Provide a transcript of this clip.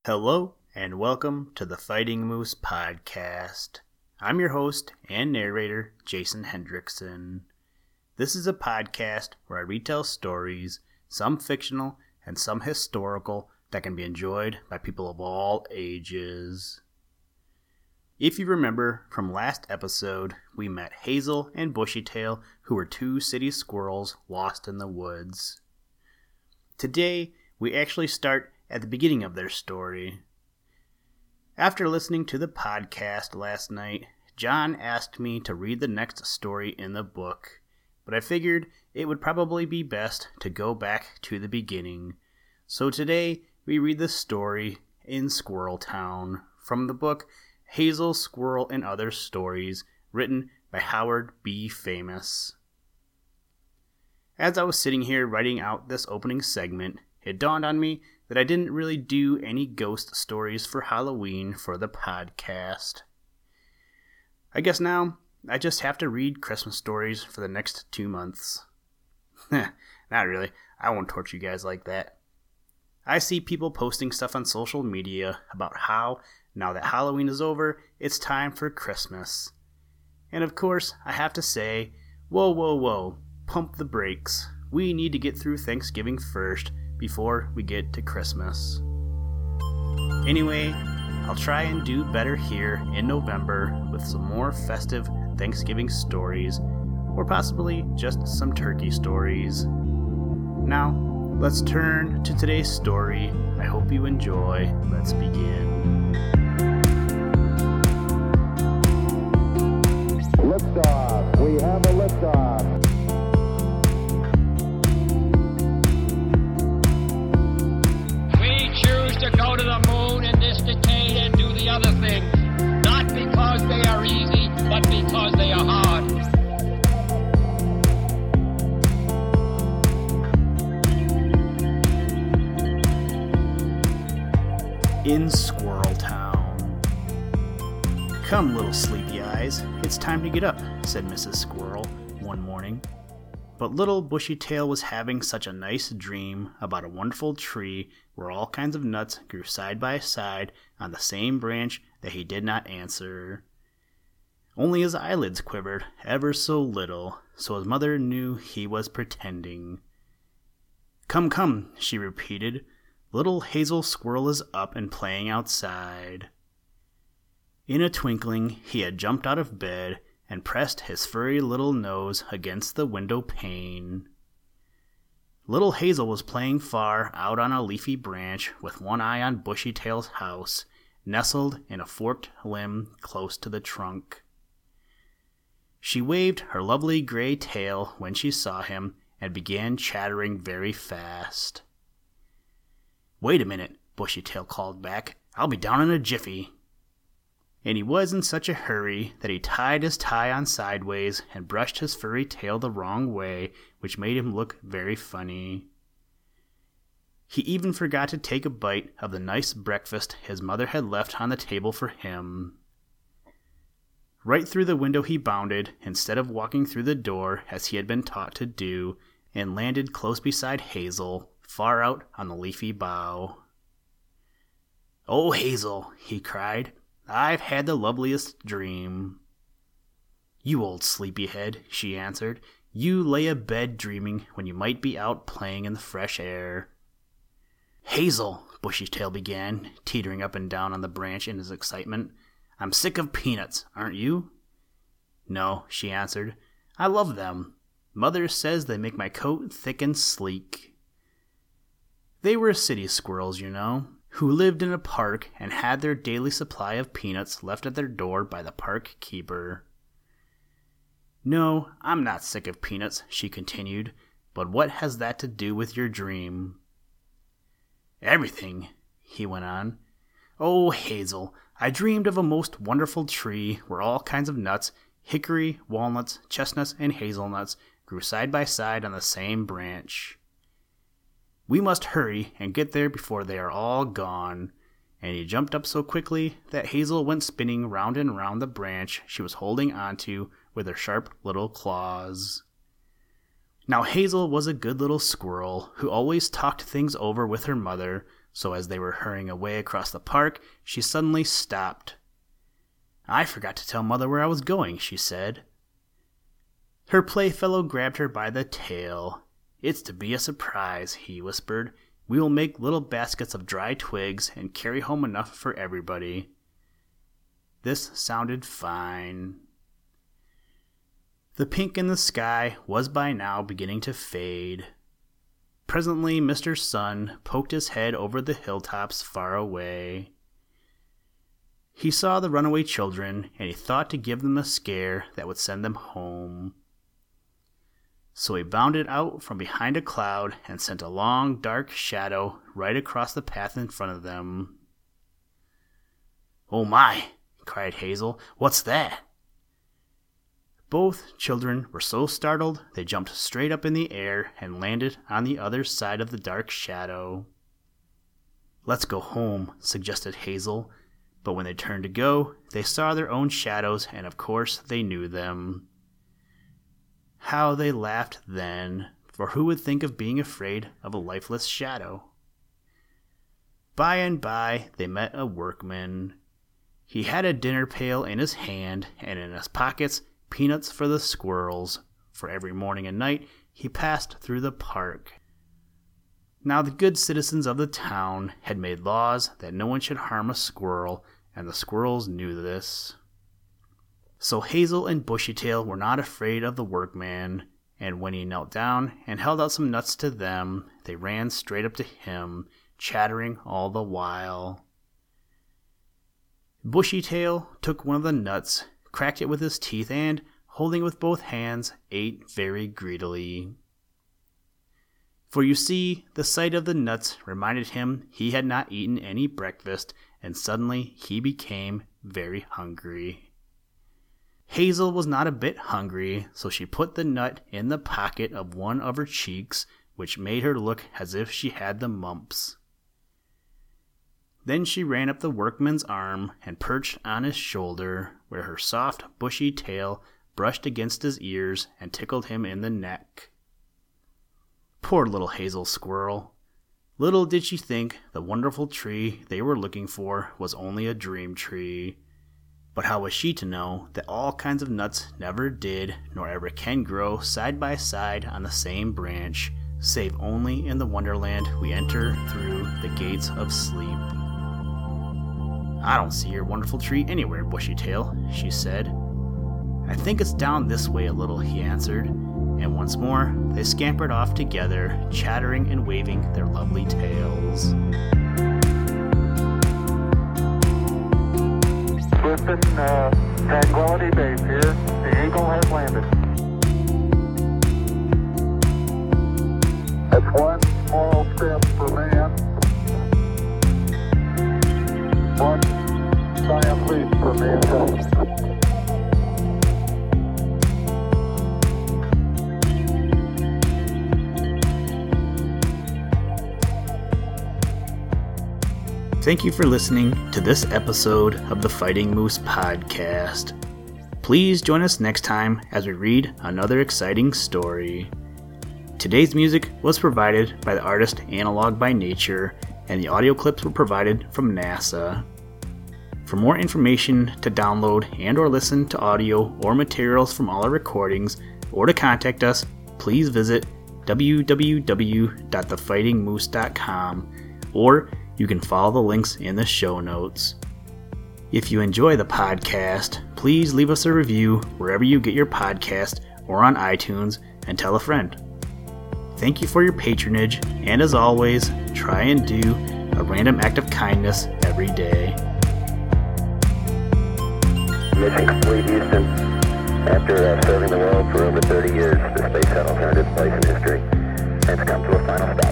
Hello, and welcome to the Fighting Moose Podcast. I'm your host and narrator, Jason Hendrickson. This is a podcast where I retell stories, some fictional and some historical, that can be enjoyed by people of all ages. If you remember from last episode, we met Hazel and Bushytail, who were two city squirrels lost in the woods. Today, we actually start at the beginning of their story. After listening to the podcast last night, John asked me to read the next story in the book, but I figured it would probably be best to go back to the beginning. So today, we read the story in Squirrel Town from the book Hazel, Squirrel, and Other Stories, written by Howard B. Famous. As I was sitting here writing out this opening segment, it dawned on me that I didn't really do any ghost stories for Halloween for the podcast. I guess now I just have to read Christmas stories for the next 2 months. Not really. I won't torture you guys like that. I see people posting stuff on social media about how, now that Halloween is over, it's time for Christmas. And of course, I have to say, whoa, pump the brakes. We need to get through Thanksgiving first before we get to Christmas. Anyway, I'll try and do better here in November with some more festive Thanksgiving stories, or possibly just some turkey stories. Now, let's turn to today's story. I hope you enjoy. Let's begin. Liftoff. We have a liftoff. To go to the moon in this decade and do the other things, not because they are easy, but because they are hard. In Squirrel Town. "Come, little sleepy eyes, it's time to get up," said Mrs. Squirrel one morning. But little Bushytail was having such a nice dream about a wonderful tree where all kinds of nuts grew side by side on the same branch that he did not answer. Only his eyelids quivered ever so little, so his mother knew he was pretending. Come, she repeated. "Little Hazel Squirrel is up and playing outside." In a twinkling, he had jumped out of bed and pressed his furry little nose against the window pane. Little Hazel was playing far out on a leafy branch with one eye on Bushytail's house, nestled in a forked limb close to the trunk. She waved her lovely gray tail when she saw him and began chattering very fast. "Wait a minute," Bushytail called back. "I'll be down in a jiffy." And he was in such a hurry that he tied his tie on sideways and brushed his furry tail the wrong way, which made him look very funny. He even forgot to take a bite of the nice breakfast his mother had left on the table for him. Right through the window he bounded, instead of walking through the door as he had been taught to do, and landed close beside Hazel, far out on the leafy bough. "Oh, Hazel," he cried, "I've had the loveliest dream." "You old sleepyhead," she answered. "You lay abed dreaming when you might be out playing in the fresh air." "Hazel," Bushytail began, teetering up and down on the branch in his excitement, "I'm sick of peanuts, aren't you?" "No," she answered. "I love them. Mother says they make my coat thick and sleek." They were city squirrels, you know, who lived in a park and had their daily supply of peanuts left at their door by the park keeper. "No, I'm not sick of peanuts," she continued, "but what has that to do with your dream?" "Everything," he went on. "Oh, Hazel, I dreamed of a most wonderful tree where all kinds of nuts, hickory, walnuts, chestnuts, and hazelnuts, grew side by side on the same branch. We must hurry and get there before they are all gone." And he jumped up so quickly that Hazel went spinning round and round the branch she was holding onto with her sharp little claws. Now Hazel was a good little squirrel who always talked things over with her mother, so as they were hurrying away across the park, she suddenly stopped. "I forgot to tell Mother where I was going," she said. Her playfellow grabbed her by the tail. "It's to be a surprise," he whispered. "We will make little baskets of dry twigs and carry home enough for everybody." This sounded fine. The pink in the sky was by now beginning to fade. Presently Mr. Sun poked his head over the hilltops far away. He saw the runaway children, and he thought to give them a scare that would send them home. So he bounded out from behind a cloud and sent a long, dark shadow right across the path in front of them. "Oh my!" cried Hazel. "What's that?" Both children were so startled they jumped straight up in the air and landed on the other side of the dark shadow. "Let's go home," suggested Hazel, but when they turned to go, they saw their own shadows, and of course they knew them. How they laughed then, for who would think of being afraid of a lifeless shadow? By and by they met a workman. He had a dinner pail in his hand, and in his pockets peanuts for the squirrels, for every morning and night he passed through the park. Now the good citizens of the town had made laws that no one should harm a squirrel, and the squirrels knew this. So Hazel and Bushytail were not afraid of the workman, and when he knelt down and held out some nuts to them, they ran straight up to him, chattering all the while. Bushytail took one of the nuts, cracked it with his teeth, and, holding it with both hands, ate very greedily. For you see, the sight of the nuts reminded him he had not eaten any breakfast, and suddenly he became very hungry. Hazel was not a bit hungry, so she put the nut in the pocket of one of her cheeks, which made her look as if she had the mumps. Then she ran up the workman's arm and perched on his shoulder, where her soft, bushy tail brushed against his ears and tickled him in the neck. Poor little Hazel Squirrel! Little did she think the wonderful tree they were looking for was only a dream tree. But how was she to know that all kinds of nuts never did nor ever can grow side by side on the same branch, save only in the wonderland we enter through the gates of sleep? "I don't see your wonderful tree anywhere, Bushytail," she said. "I think it's down this way a little," he answered, and once more they scampered off together, chattering and waving their lovely tails. Listen, Tranquility Base here. The Eagle has landed. That's one small step for man, one giant leap for mankind. Thank you for listening to this episode of the Fighting Moose Podcast. Please join us next time as we read another exciting story. Today's music was provided by the artist Analog by Nature, and the audio clips were provided from NASA. For more information to download and or listen to audio or materials from all our recordings, or to contact us, please visit www.thefightingmoose.com, or you can follow the links in the show notes. If you enjoy the podcast, please leave us a review wherever you get your podcast or on iTunes, and tell a friend. Thank you for your patronage, and as always, try and do a random act of kindness every day. Mission complete, Houston. After serving the world for over 30 years, the space shuttle turned its place in history and has come to a final stop.